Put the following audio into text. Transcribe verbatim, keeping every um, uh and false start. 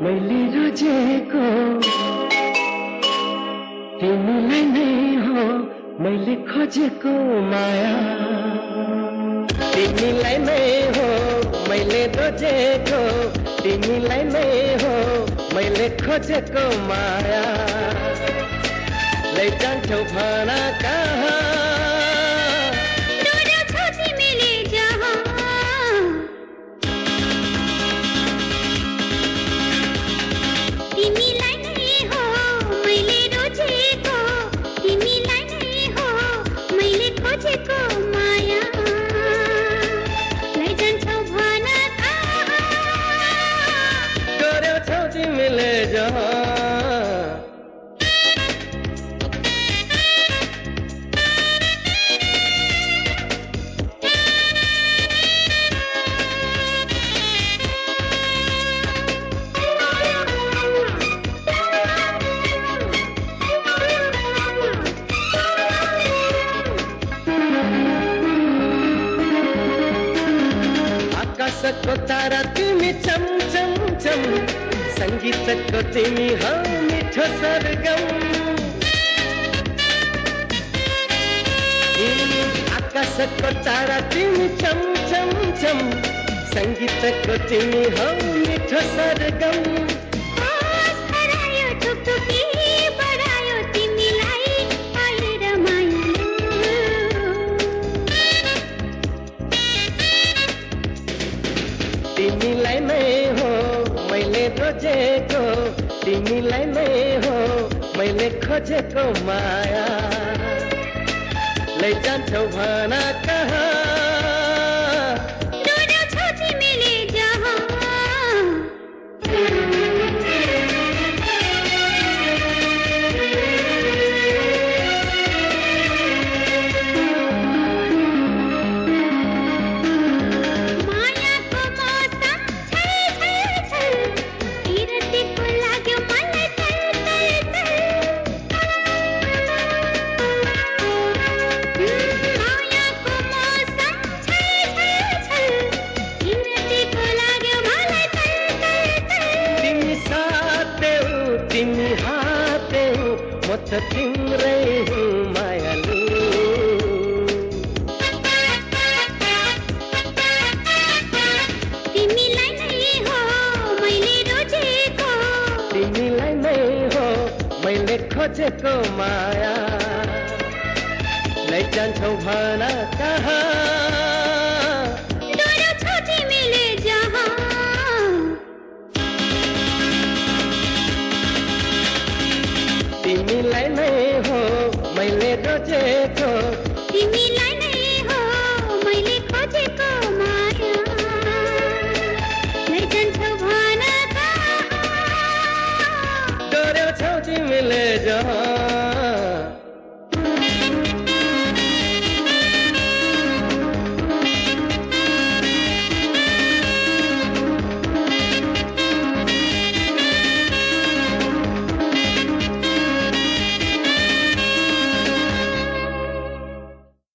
मैले रोजेको तिमीलाई नै हो मैले खोजेको माया तिमीलाई नै हो मैले रोजेको तिमीलाई नै हो मैले खोजेको माया लैजान्छौ भन कहाँ आकाशको तारा तिमी चम चम चम संगीतको तिमी हौ मिठो सरगम आकाशको तारा तिमी चम चम चम संगीतको तिमी हौ मिठो सरगम तिमीलाई नै हो मैले रोजेको तिमीलाई नै हो मैले खोजेको माया लैजान्छौ भन कहाँ तिमी हाते म त तिम्रै हुँ मायालु तिमीलाई नै हो मैले रोजेको तिमीलाई नै हो मैले खोजेको माया लैजान्छौ भन कहाँ तिमीलाई नै हो मैले रोजेको तिमीलाई नै हो मैले खोजेको माया लैजान्छौ भन कहाँ डोर्याउँछौ तिमीले जहाँ